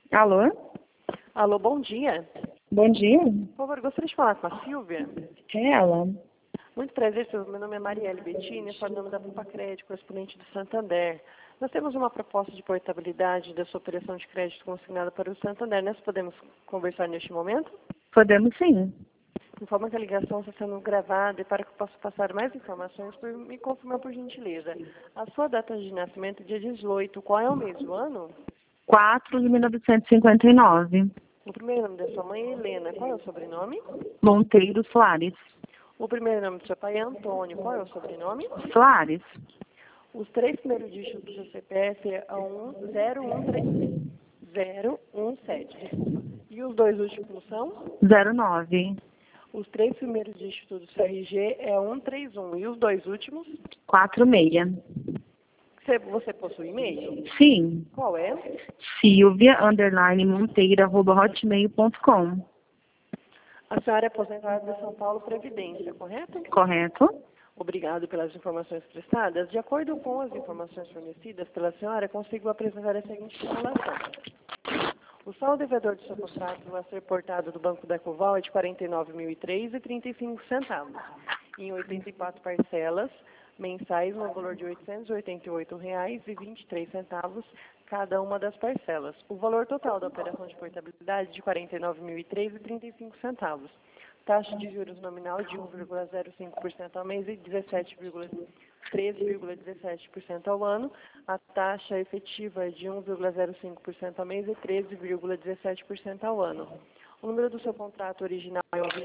Alô? Alô, bom dia. Bom dia. Por favor, gostaria de falar com a Silvia. É ela. Muito prazer, Silvia. Meu nome é Marielle Bettini, sou nome da Poupa Crédito, correspondente do Santander. Nós temos uma proposta de portabilidade da sua operação de crédito consignada para o Santander. Nós podemos conversar neste momento? Podemos sim. Informa que a ligação está sendo gravada e para que eu possa passar mais informações, me confirma por gentileza. A sua data de nascimento é dia 18. Qual é o mês do ano? 4 de 1959. O primeiro nome da sua mãe é Helena. Qual é o sobrenome? Monteiro Soares. O primeiro nome do seu pai é Antônio. Qual é o sobrenome? Soares. Os três primeiros dígitos do seu CPF é 017. Desculpa. E os dois últimos são? 09. Os três primeiros dígitos do seu RG é 131. E os dois últimos? 46. Você possui e-mail? Sim. Qual é? Silvia_Monteira@hotmail.com. A senhora é aposentada de São Paulo Previdência, correto? Correto? Obrigado pelas informações prestadas. De acordo com as informações fornecidas pela senhora, consigo apresentar a seguinte informação. O saldo devedor do seu contrato a ser portado do Banco da Ecoval é de R$ 49.003,35, em 84 parcelas mensais, no valor de R$ 888,23, cada uma das parcelas. O valor total da operação de portabilidade é de R$ 49.003,35. Taxa de juros nominal de 1,05% ao mês e 13,17% ao ano. A taxa efetiva é de 1,05% ao mês e 13,17% ao ano. O número do seu contrato original é o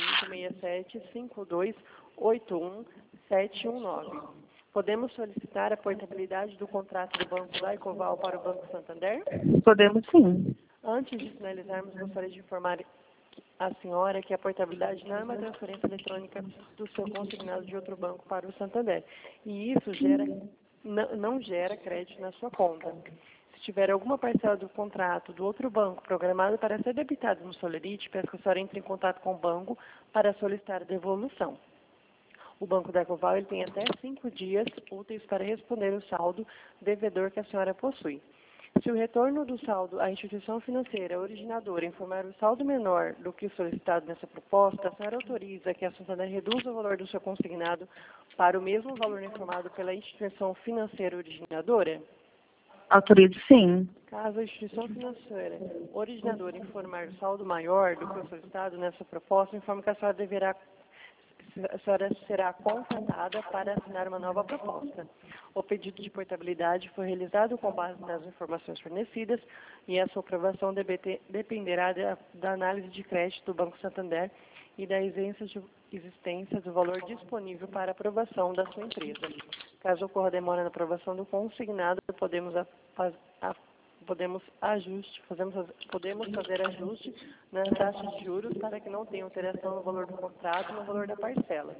256752811719. Podemos solicitar a portabilidade do contrato do Banco da Ecoval para o Banco Santander? Podemos sim. Antes de finalizarmos, gostaria de informar a senhora que a portabilidade não é uma transferência eletrônica do seu consignado de outro banco para o Santander. E isso não gera crédito na sua conta. Se tiver alguma parcela do contrato do outro banco programada para ser debitada no Solerite, peço que a senhora entre em contato com o banco para solicitar a devolução. O Banco da Ecoval ele tem até 5 dias úteis para responder o saldo devedor que a senhora possui. Se o retorno do saldo à instituição financeira originadora informar o saldo menor do que o solicitado nessa proposta, a senhora autoriza que a Santander reduza o valor do seu consignado para o mesmo valor informado pela instituição financeira originadora? Autorizo sim. Caso a instituição financeira originadora informar o saldo maior do que o solicitado nessa proposta, informe que a senhora será contatada para assinar uma nova proposta. O pedido de portabilidade foi realizado com base nas informações fornecidas e a sua aprovação dependerá da análise de crédito do Banco Santander e da existência do valor disponível para aprovação da sua empresa. Caso ocorra demora na aprovação do consignado, podemos fazer ajuste na taxa de juros para que não tenha alteração no valor do contrato e no valor da parcela.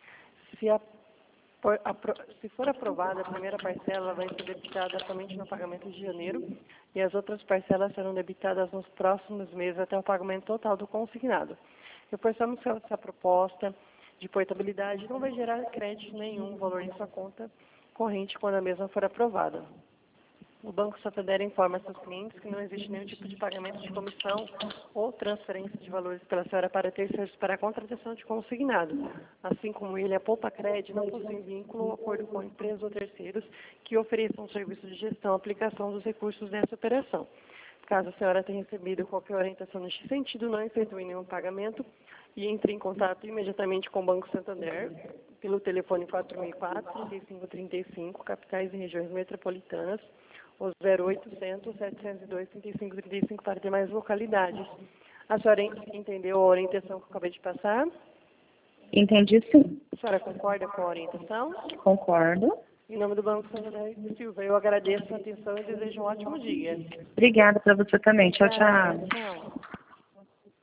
Se for aprovada, a primeira parcela vai ser debitada somente no pagamento de janeiro e as outras parcelas serão debitadas nos próximos meses até o pagamento total do consignado. Reforçamos que essa proposta de portabilidade não vai gerar crédito nenhum valor em sua conta corrente quando a mesma for aprovada. O Banco Santander informa seus clientes que não existe nenhum tipo de pagamento de comissão ou transferência de valores pela senhora para terceiros para a contratação de consignado. Assim como ele, a Poupa Crédito não possui vínculo ou acordo com empresas ou terceiros que ofereçam serviço de gestão e aplicação dos recursos dessa operação. Caso a senhora tenha recebido qualquer orientação neste sentido, não efetue nenhum pagamento e entre em contato imediatamente com o Banco Santander pelo telefone 4004-3535, capitais e regiões metropolitanas, os 0800-702-3535 para demais localidades. A senhora entendeu a orientação que eu acabei de passar? Entendi sim. A senhora concorda com a orientação? Concordo. Em nome do Banco Santander Silva, eu agradeço a atenção e desejo um ótimo dia. Obrigada para você também. Tchau, tchau. Tchau.